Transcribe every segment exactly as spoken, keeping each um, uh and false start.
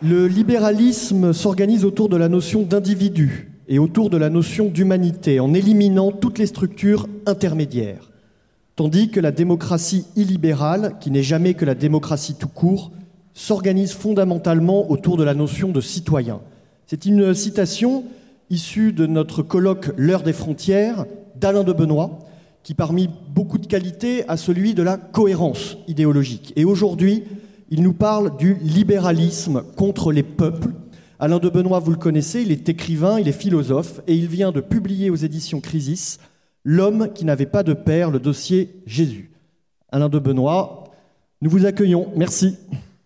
Le libéralisme s'organise autour de la notion d'individu et autour de la notion d'humanité, en éliminant toutes les structures intermédiaires. Tandis que la démocratie illibérale, qui n'est jamais que la démocratie tout court, s'organise fondamentalement autour de la notion de citoyen. C'est une citation issue de notre colloque « L'heure des frontières » d'Alain de Benoît, qui parmi beaucoup de qualités a celui de la cohérence idéologique. Et aujourd'hui, il nous parle du libéralisme contre les peuples. Alain de Benoît, vous le connaissez, il est écrivain, il est philosophe, et il vient de publier aux éditions Crisis « L'homme qui n'avait pas de père », le dossier Jésus. Alain de Benoît, nous vous accueillons. Merci.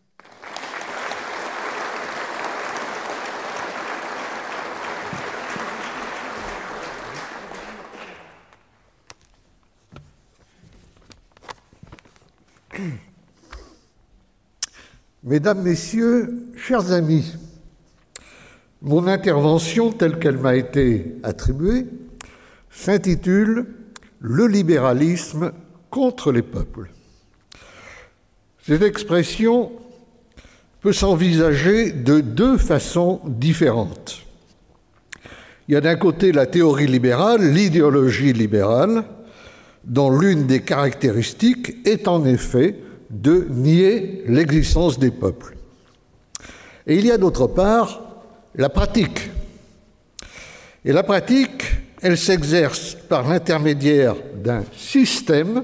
Mesdames, Messieurs, chers amis, mon intervention telle qu'elle m'a été attribuée s'intitule « Le libéralisme contre les peuples ». Cette expression peut s'envisager de deux façons différentes. Il y a d'un côté la théorie libérale, l'idéologie libérale, dont l'une des caractéristiques est en effet de nier l'existence des peuples. Et il y a d'autre part la pratique. Et la pratique, elle s'exerce par l'intermédiaire d'un système,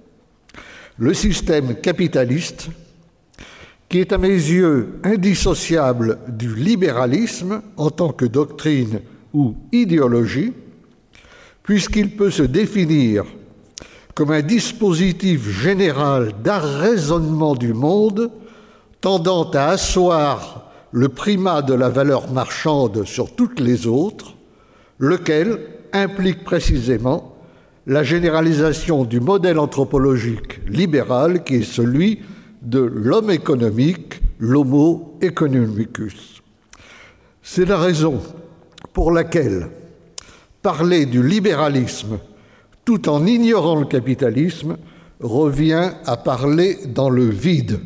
le système capitaliste, qui est à mes yeux indissociable du libéralisme en tant que doctrine ou idéologie, puisqu'il peut se définir comme un dispositif général d'arraisonnement du monde tendant à asseoir le primat de la valeur marchande sur toutes les autres, lequel implique précisément la généralisation du modèle anthropologique libéral qui est celui de l'homme économique, l'homo economicus. C'est la raison pour laquelle parler du libéralisme tout en ignorant le capitalisme, revient à parler dans le vide.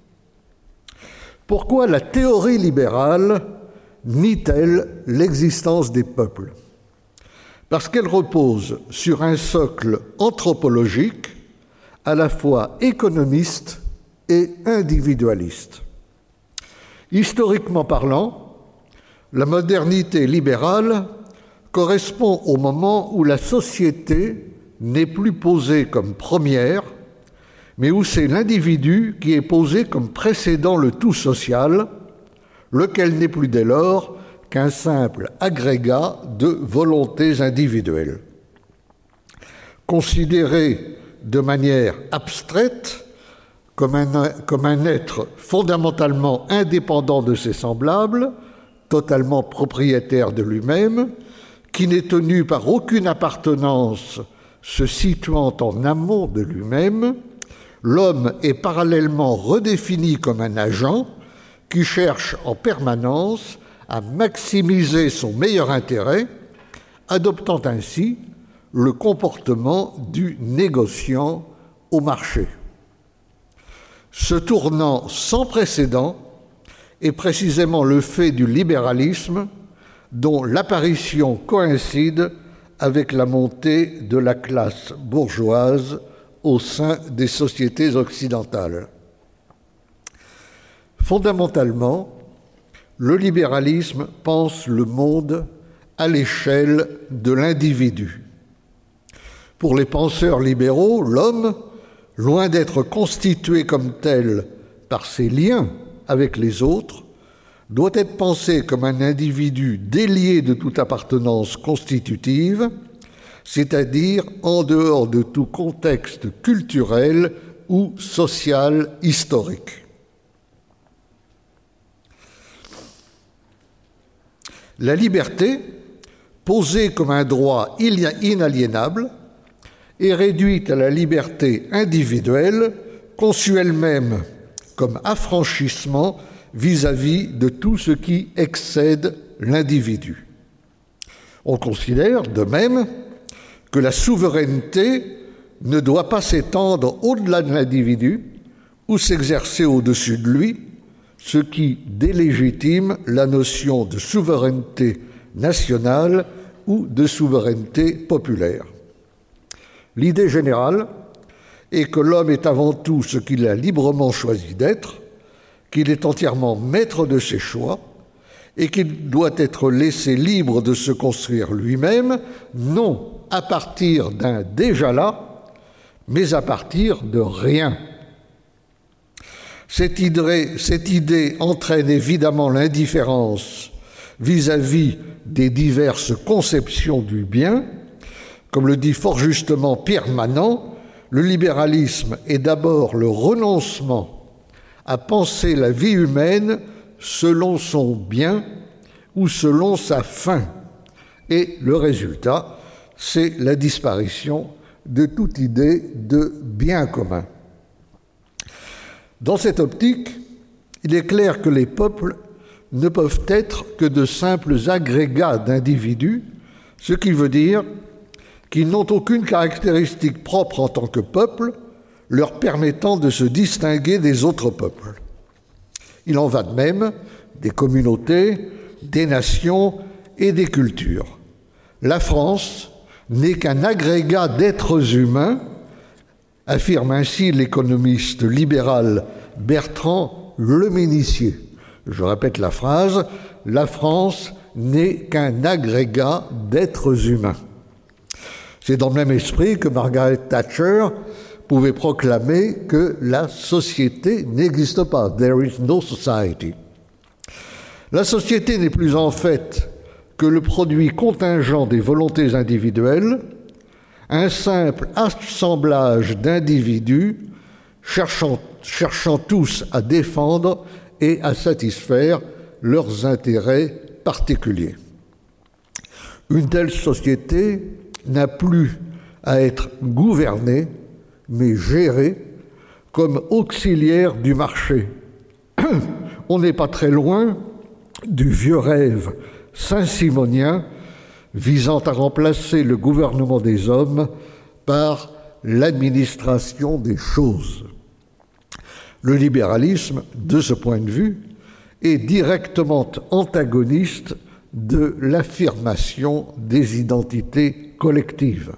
Pourquoi la théorie libérale nie-t-elle l'existence des peuples ? Parce qu'elle repose sur un socle anthropologique à la fois économiste et individualiste. Historiquement parlant, la modernité libérale correspond au moment où la société n'est plus posée comme première, mais où c'est l'individu qui est posé comme précédant le tout social, lequel n'est plus dès lors qu'un simple agrégat de volontés individuelles. Considéré de manière abstraite comme un, comme un être fondamentalement indépendant de ses semblables, totalement propriétaire de lui-même, qui n'est tenu par aucune appartenance se situant en amont de lui-même, l'homme est parallèlement redéfini comme un agent qui cherche en permanence à maximiser son meilleur intérêt, adoptant ainsi le comportement du négociant au marché. Ce tournant sans précédent est précisément le fait du libéralisme dont l'apparition coïncide avec la montée de la classe bourgeoise au sein des sociétés occidentales. Fondamentalement, le libéralisme pense le monde à l'échelle de l'individu. Pour les penseurs libéraux, l'homme, loin d'être constitué comme tel par ses liens avec les autres, doit être pensé comme un individu délié de toute appartenance constitutive, c'est-à-dire en dehors de tout contexte culturel ou social historique. La liberté, posée comme un droit inaliénable, est réduite à la liberté individuelle, conçue elle-même comme affranchissement vis-à-vis de tout ce qui excède l'individu. On considère de même que la souveraineté ne doit pas s'étendre au-delà de l'individu ou s'exercer au-dessus de lui, ce qui délégitime la notion de souveraineté nationale ou de souveraineté populaire. L'idée générale est que l'homme est avant tout ce qu'il a librement choisi d'être, qu'il est entièrement maître de ses choix et qu'il doit être laissé libre de se construire lui-même, non à partir d'un déjà là, mais à partir de rien. Cette idée, cette idée entraîne évidemment l'indifférence vis-à-vis des diverses conceptions du bien. Comme le dit fort justement Pierre Manant, le libéralisme est d'abord le renoncement à penser la vie humaine selon son bien ou selon sa fin. Et le résultat, c'est la disparition de toute idée de bien commun. Dans cette optique, il est clair que les peuples ne peuvent être que de simples agrégats d'individus, ce qui veut dire qu'ils n'ont aucune caractéristique propre en tant que peuple, leur permettant de se distinguer des autres peuples. Il en va de même des communautés, des nations et des cultures. La France n'est qu'un agrégat d'êtres humains, affirme ainsi l'économiste libéral Bertrand Leménissier. Je répète la phrase, la France n'est qu'un agrégat d'êtres humains. C'est dans le même esprit que Margaret Thatcher pouvait proclamer que la société n'existe pas. There is no society. La société n'est plus en fait que le produit contingent des volontés individuelles, un simple assemblage d'individus cherchant, cherchant tous à défendre et à satisfaire leurs intérêts particuliers. Une telle société n'a plus à être gouvernée, mais gérée comme auxiliaire du marché. On n'est pas très loin du vieux rêve saint-simonien visant à remplacer le gouvernement des hommes par l'administration des choses. Le libéralisme, de ce point de vue, est directement antagoniste de l'affirmation des identités collectives.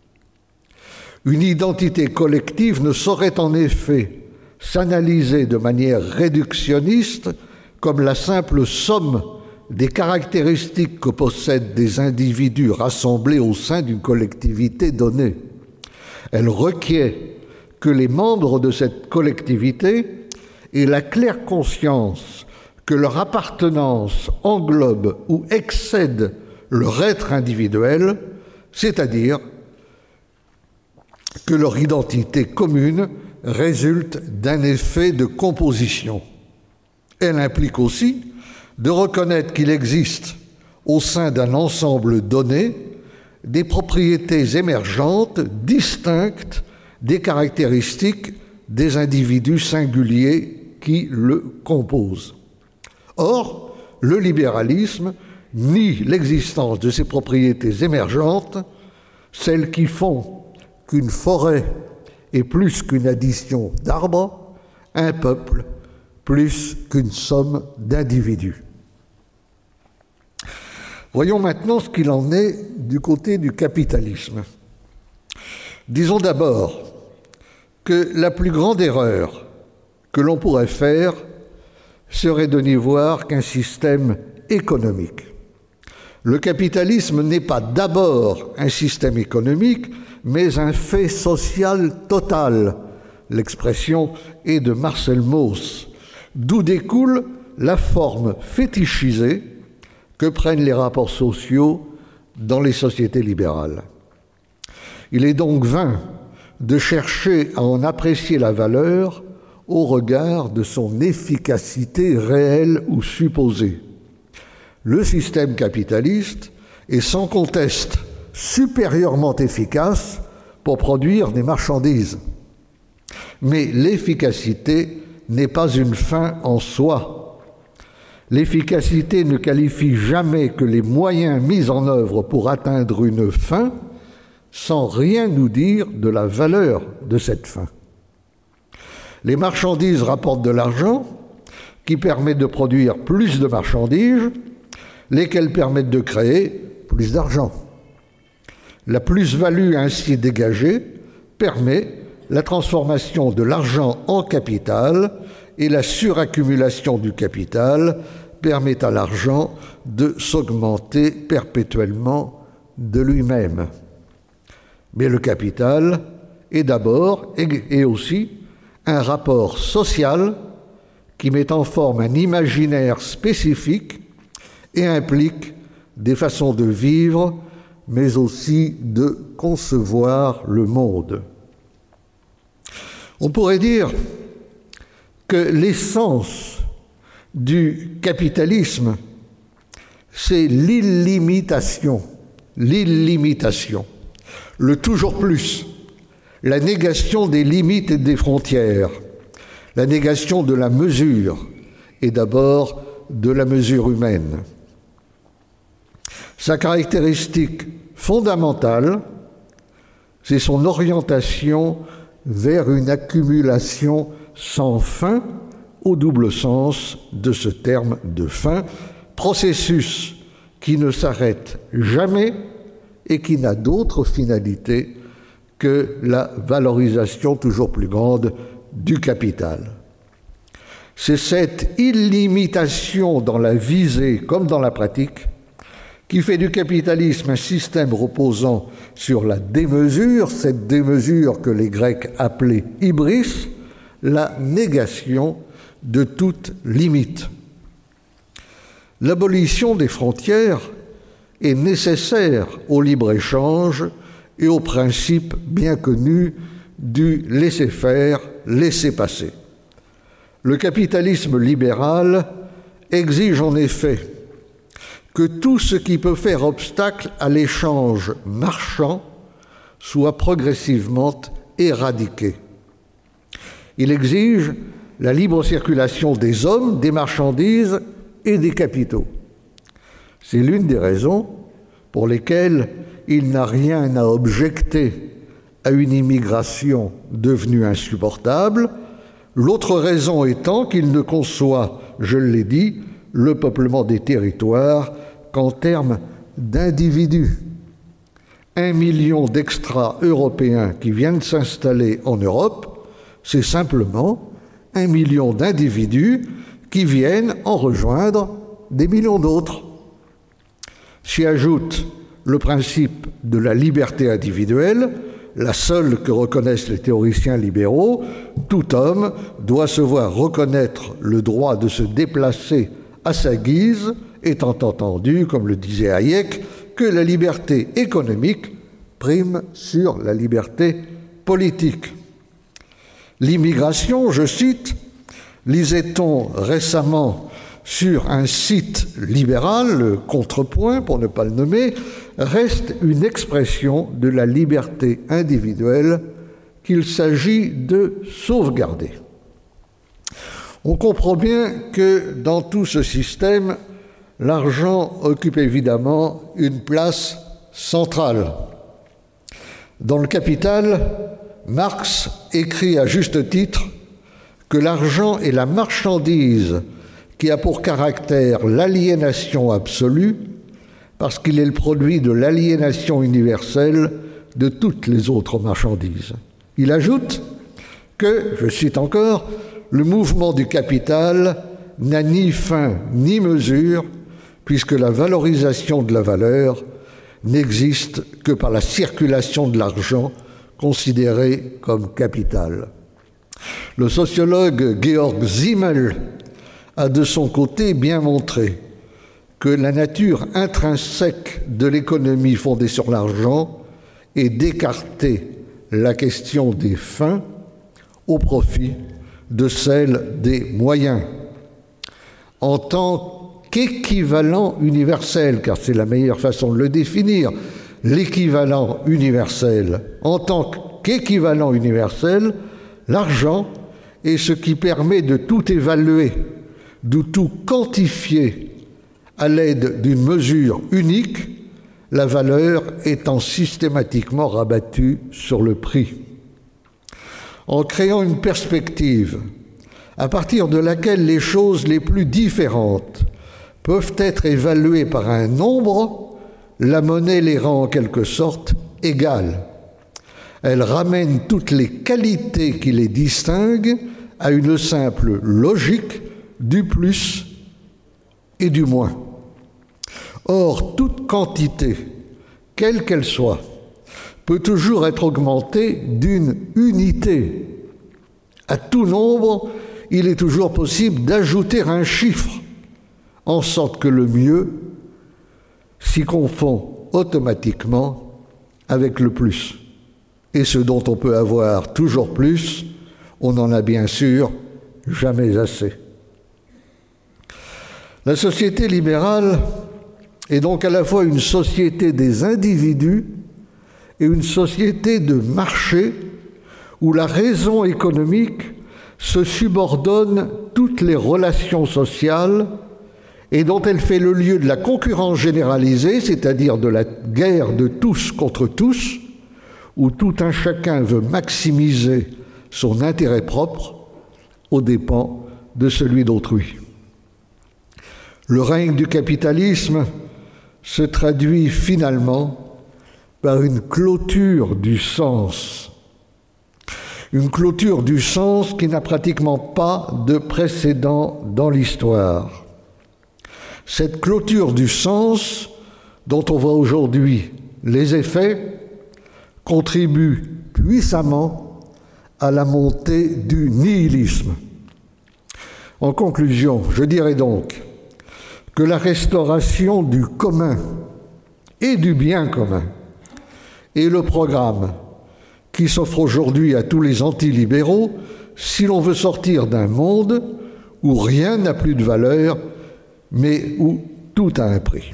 Une identité collective ne saurait en effet s'analyser de manière réductionniste comme la simple somme des caractéristiques que possèdent des individus rassemblés au sein d'une collectivité donnée. Elle requiert que les membres de cette collectivité aient la claire conscience que leur appartenance englobe ou excède leur être individuel, c'est-à-dire que leur identité commune résulte d'un effet de composition. Elle implique aussi de reconnaître qu'il existe, au sein d'un ensemble donné, des propriétés émergentes, distinctes des caractéristiques des individus singuliers qui le composent. Or, le libéralisme nie l'existence de ces propriétés émergentes, celles qui font qu'une forêt est plus qu'une addition d'arbres, un peuple plus qu'une somme d'individus. Voyons maintenant ce qu'il en est du côté du capitalisme. Disons d'abord que la plus grande erreur que l'on pourrait faire serait de n'y voir qu'un système économique. Le capitalisme n'est pas d'abord un système économique, mais un fait social total. L'expression est de Marcel Mauss, d'où découle la forme fétichisée que prennent les rapports sociaux dans les sociétés libérales. Il est donc vain de chercher à en apprécier la valeur au regard de son efficacité réelle ou supposée. Le système capitaliste est sans conteste supérieurement efficace pour produire des marchandises. Mais l'efficacité n'est pas une fin en soi. L'efficacité ne qualifie jamais que les moyens mis en œuvre pour atteindre une fin, sans rien nous dire de la valeur de cette fin. Les marchandises rapportent de l'argent qui permet de produire plus de marchandises, lesquelles permettent de créer plus d'argent. La plus-value ainsi dégagée permet la transformation de l'argent en capital et la suraccumulation du capital permet à l'argent de s'augmenter perpétuellement de lui-même. Mais le capital est d'abord et aussi un rapport social qui met en forme un imaginaire spécifique et implique des façons de vivre, mais aussi de concevoir le monde. On pourrait dire que l'essence du capitalisme, c'est l'illimitation, l'illimitation, le toujours plus, la négation des limites et des frontières, la négation de la mesure, et d'abord de la mesure humaine. Sa caractéristique fondamentale, c'est son orientation vers une accumulation sans fin, au double sens de ce terme de fin, processus qui ne s'arrête jamais et qui n'a d'autre finalité que la valorisation toujours plus grande du capital. C'est cette illimitation dans la visée comme dans la pratique qui fait du capitalisme un système reposant sur la démesure, cette démesure que les Grecs appelaient hybris, la négation de toute limite. L'abolition des frontières est nécessaire au libre-échange et au principe bien connu du laisser-faire, laisser-passer. Le capitalisme libéral exige en effet que tout ce qui peut faire obstacle à l'échange marchand soit progressivement éradiqué. Il exige la libre circulation des hommes, des marchandises et des capitaux. C'est l'une des raisons pour lesquelles il n'a rien à objecter à une immigration devenue insupportable, l'autre raison étant qu'il ne conçoit, je l'ai dit, le peuplement des territoires qu'en termes d'individus. Un million d'extra-européens qui viennent s'installer en Europe, c'est simplement un million d'individus qui viennent en rejoindre des millions d'autres. S'y ajoute le principe de la liberté individuelle, la seule que reconnaissent les théoriciens libéraux. Tout homme doit se voir reconnaître le droit de se déplacer à sa guise, étant entendu, comme le disait Hayek, que la liberté économique prime sur la liberté politique. L'immigration, je cite, lisait-on récemment sur un site libéral, le Contrepoint, pour ne pas le nommer, reste une expression de la liberté individuelle qu'il s'agit de sauvegarder. On comprend bien que dans tout ce système, l'argent occupe évidemment une place centrale. Dans le Capital, Marx écrit à juste titre que l'argent est la marchandise qui a pour caractère l'aliénation absolue, parce qu'il est le produit de l'aliénation universelle de toutes les autres marchandises. Il ajoute que, je cite encore, le mouvement du capital n'a ni fin ni mesure, puisque la valorisation de la valeur n'existe que par la circulation de l'argent considéré comme capital. Le sociologue Georg Simmel a de son côté bien montré que la nature intrinsèque de l'économie fondée sur l'argent est d'écarter la question des fins au profit de celle des moyens. En tant qu'équivalent universel, car c'est la meilleure façon de le définir, l'équivalent universel, en tant qu'équivalent universel, l'argent est ce qui permet de tout évaluer, de tout quantifier à l'aide d'une mesure unique, la valeur étant systématiquement rabattue sur le prix. En créant une perspective à partir de laquelle les choses les plus différentes peuvent être évaluées par un nombre, la monnaie les rend en quelque sorte égales. Elle ramène toutes les qualités qui les distinguent à une simple logique du plus et du moins. Or, toute quantité, quelle qu'elle soit, peut toujours être augmentée d'une unité. À tout nombre, il est toujours possible d'ajouter un chiffre, en sorte que le mieux s'y confond automatiquement avec le plus. Et ce dont on peut avoir toujours plus, on n'en a bien sûr jamais assez. La société libérale est donc à la fois une société des individus et une société de marché où la raison économique se subordonne toutes les relations sociales et dont elle fait le lieu de la concurrence généralisée, c'est-à-dire de la guerre de tous contre tous, où tout un chacun veut maximiser son intérêt propre aux dépens de celui d'autrui. Le règne du capitalisme se traduit finalement par une clôture du sens. Une clôture du sens qui n'a pratiquement pas de précédent dans l'histoire. Cette clôture du sens, dont on voit aujourd'hui les effets, contribue puissamment à la montée du nihilisme. En conclusion, je dirais donc que la restauration du commun et du bien commun est le programme qui s'offre aujourd'hui à tous les antilibéraux si l'on veut sortir d'un monde où rien n'a plus de valeur, mais où tout a un prix.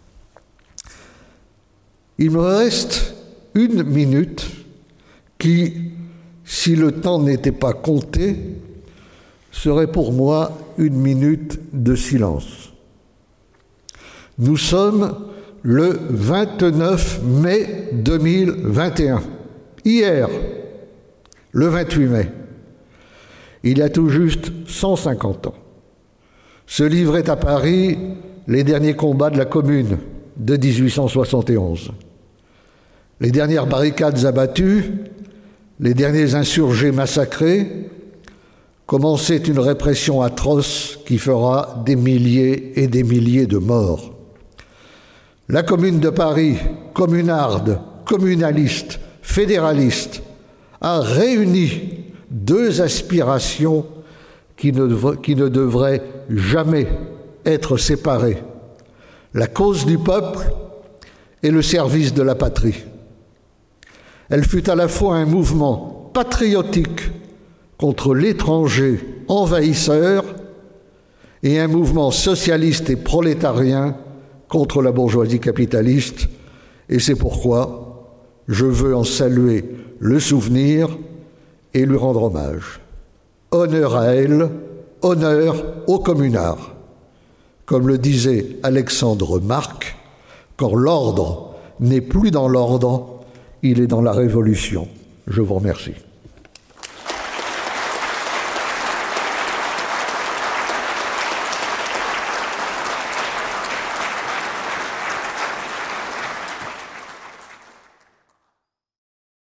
Il me reste une minute qui, si le temps n'était pas compté, serait pour moi une minute de silence. Nous sommes le vingt-neuf mai deux mille vingt et un. Hier, le vingt-huit mai, il y a tout juste cent cinquante ans, se livraient à Paris les derniers combats de la Commune de dix-huit cent soixante et onze. Les dernières barricades abattues, les derniers insurgés massacrés, commençait une répression atroce qui fera des milliers et des milliers de morts. La Commune de Paris, communarde, communaliste, fédéraliste, a réuni deux aspirations qui ne, qui ne devraient jamais être séparées: la cause du peuple et le service de la patrie. Elle fut à la fois un mouvement patriotique contre l'étranger envahisseur et un mouvement socialiste et prolétarien contre la bourgeoisie capitaliste, et c'est pourquoi je veux en saluer le souvenir et lui rendre hommage. Honneur à elle, honneur aux communards. Comme le disait Alexandre Marc, quand l'ordre n'est plus dans l'ordre, il est dans la révolution. Je vous remercie.